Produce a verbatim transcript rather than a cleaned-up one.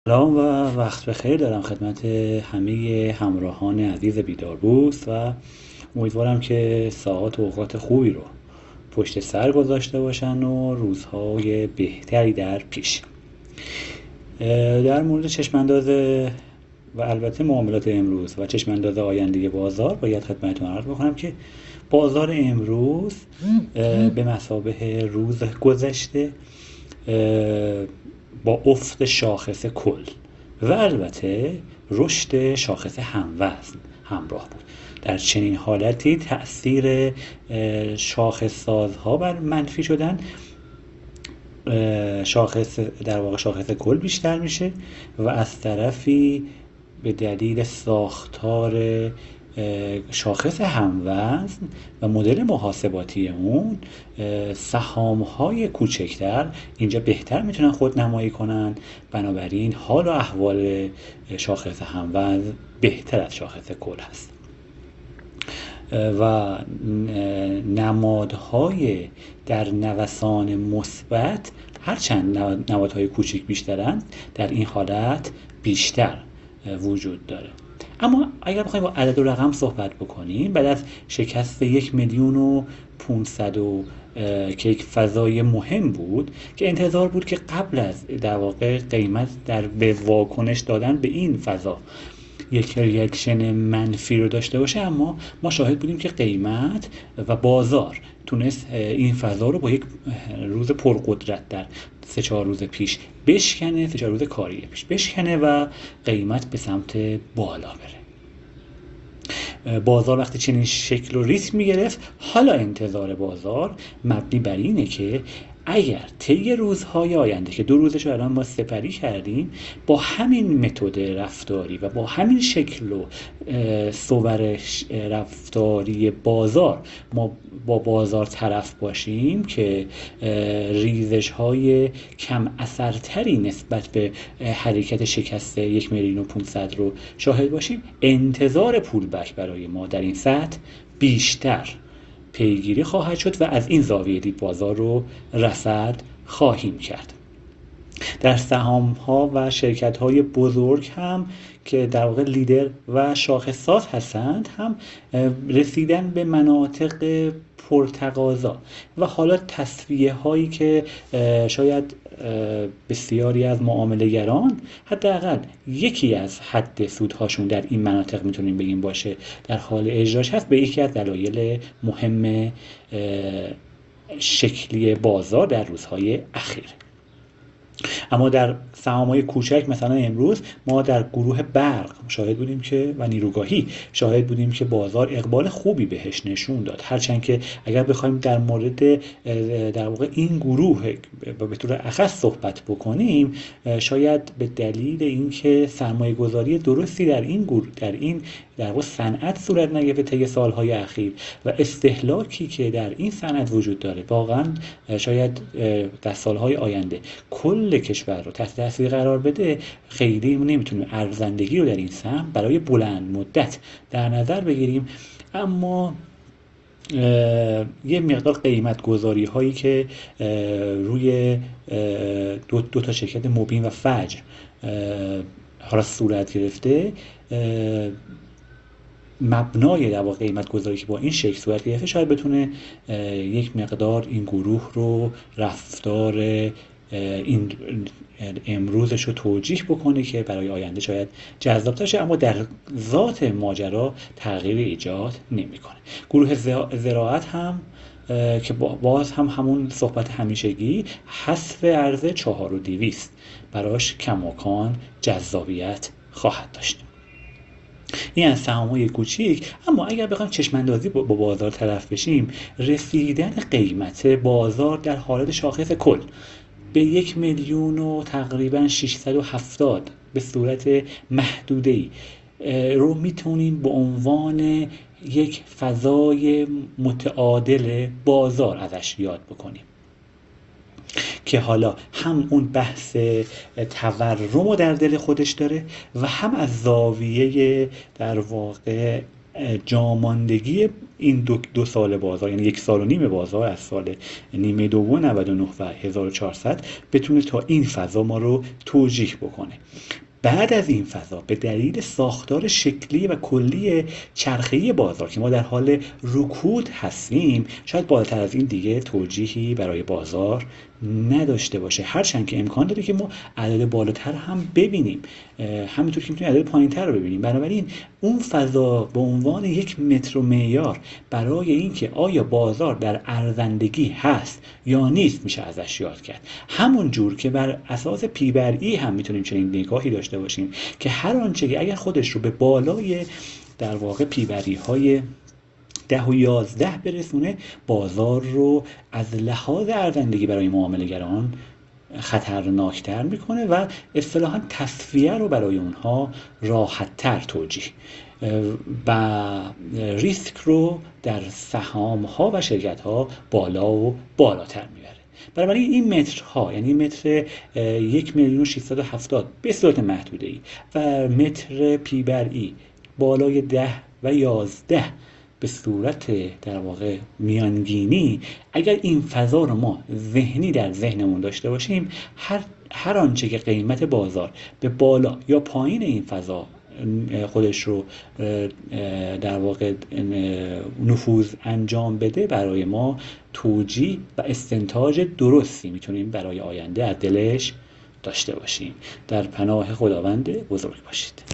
سلام و وقت بخیر دارم خدمت همه همراهان عزیز بیداربوست و امیدوارم که ساعات و اوقات خوبی رو پشت سر گذاشته باشن و روزهای بهتری در پیش. در مورد چشمانداز و البته معاملات امروز و چشمانداز آینده بازار باید خدمتتون عرض بکنم که بازار امروز به مثابه روز گذشته با افت شاخص کل و البته رشد شاخص هموزن همراه بود. در چنین حالتی تأثیر شاخص سازها بر منفی شدن شاخص در واقع شاخص کل بیشتر میشه و از طرفی به دلیل ساختار شاخص هموزن و مدل محاسباتی اون سهام‌های کوچکتر اینجا بهتر میتونن خود نمایی کنن. بنابراین حال و احوال شاخص هموزن بهتر از شاخص کل هست و نمادهای در نوسان مثبت هرچند نمادهای کوچک بیشترند در این حالت بیشتر وجود داره. اما اگر بخوایم با عدد و رقم صحبت بکنیم، بعد از شکست یک میلیون و پونصد و که یک فضای مهم بود که انتظار بود که قبل از در واقع قیمت در به واکنش دادن به این فضا یک ریاکشن منفی رو داشته باشه، اما ما شاهد بودیم که قیمت و بازار تونست این فضا رو با یک روز پرقدرت در سه چهار روز پیش بشکنه سه چهار روز کاری پیش بشکنه و قیمت به سمت بالا بره. بازار وقتی چنین شکل و ریتم میگرفت، حالا انتظار بازار مبنی بر اینه که اگر طی روزهای آینده که دو روزش رو الان ما سپری کردیم با همین متد رفتاری و با همین شکل و صور رفتاری بازار ما با بازار طرف باشیم که ریزش های کم اثرتری نسبت به حرکت شکست یک میلیون و پونصد رو شاهد باشیم، انتظار پول بک برای ما در این سطح بیشتر پیگیری خواهد شد و از این زاویه دید بازار رو رصد خواهیم کرد. در سهام ها و شرکت های بزرگ هم که در واقع لیدر و شاخص ساز هستند هم رسیدن به مناطق پرتقاضا و حالا تصفیه هایی که شاید بسیاری از معامله‌گران حداقل یکی از حد سودهاشون در این مناطق میتونیم بگیم باشه در حال اجراش هست، به یکی از دلایل مهم شکلی بازار در روزهای اخیر. اما در سهام‌های کوچک مثلا امروز ما در گروه برق شاهد بودیم که و نیروگاهی شاهد بودیم که بازار اقبال خوبی بهش نشون داد، هرچند که اگر بخوایم در مورد در واقع این گروه به طور اخص صحبت بکنیم، شاید به دلیل اینکه سرمایه‌گذاری درستی در این گروه در این در واقع صنعت صورت نگرفته طی سالهای اخیر و استهلاکی که در این صنعت وجود داره، واقعا شاید در سالهای آینده کل کشور رو تحت تاثیر قرار بده، خیلی نمیتونیم ارزندگی رو در این سهم برای بلند مدت در نظر بگیریم. اما یه مقدار قیمت گذاری هایی که روی دو, دو تا شرکت مبین و فجر حالا صورت گرفته، مبنای در واقع قیمت گذاری که با این شکل صورت گرفته شاید بتونه یک مقدار این گروه رو رفتار این امروزش رو توجیه بکنه که برای آینده شاید جذاب‌تر شه، اما در ذات ماجرا تغییر ایجاد نمی‌کنه. گروه زراعت هم که باز هم همون صحبت همیشگی، حذف ارز چهار و دویست براش کماکان جذابیت خواهد داشت. این از سهام‌های کوچیک. اما اگر بخوایم چشم‌اندازی با بازار طرف بشیم، رسیدن قیمت بازار در حالت شاخص کل به یک میلیون و تقریبا ششصد و هفتاد به صورت محدوده‌ای رو میتونیم به عنوان یک فضای متعادل بازار ازش یاد بکنیم که حالا هم اون بحث تورم رو در دل خودش داره و هم از زاویه در واقع جاماندگی این دو, دو سال بازار، یعنی یک سال و نیم بازار از سال نیمه دوم نود و نه و هزار و چهارصد بتونه تا این فضا ما رو توجیه بکنه. بعد از این فضا به دلیل ساختار شکلی و کلی چرخه‌ای بازار که ما در حال رکود هستیم، شاید بالاتر از این دیگه توجیهی برای بازار نداشته باشه، هرچند که امکان داره که ما عدد بالاتر هم ببینیم، همینطور که میتونیم عدد پایینتر رو ببینیم. بنابراین اون فضا به عنوان یک متر و معیار برای اینکه آیا بازار در ارزندگی هست یا نیست میشه ازش یاد کرد. همون جور که بر اساس پی بر ای هم میتونیم چنین نگاهی داشته باشیم که هر آنچه که اگر خودش رو به بالای در واقع پی بر ای های ده و یازده برسونه، بازار رو از لحاظ ارزندگی برای معامله‌گران خطرناکتر میکنه و اصطلاحاً تصفیه رو برای اونها راحت‌تر توجیه و ریسک رو در سهام ها و شرکت ها بالا و بالاتر میبره. بنابراین این مترها، یعنی متر یک میلیون و ششصد و هفتاد به صورت محدوده ای و متر پی بر ای بالای ده و یازده به صورت در واقع میانگینی، اگر این فضا رو ما ذهنی در ذهنمون داشته باشیم، هر هر آنچه که قیمت بازار به بالا یا پایین این فضا خودش رو در واقع نفوذ انجام بده، برای ما توجیه و استنتاج درستی میتونیم برای آینده از دلش داشته باشیم. در پناه خداوند بزرگ باشید.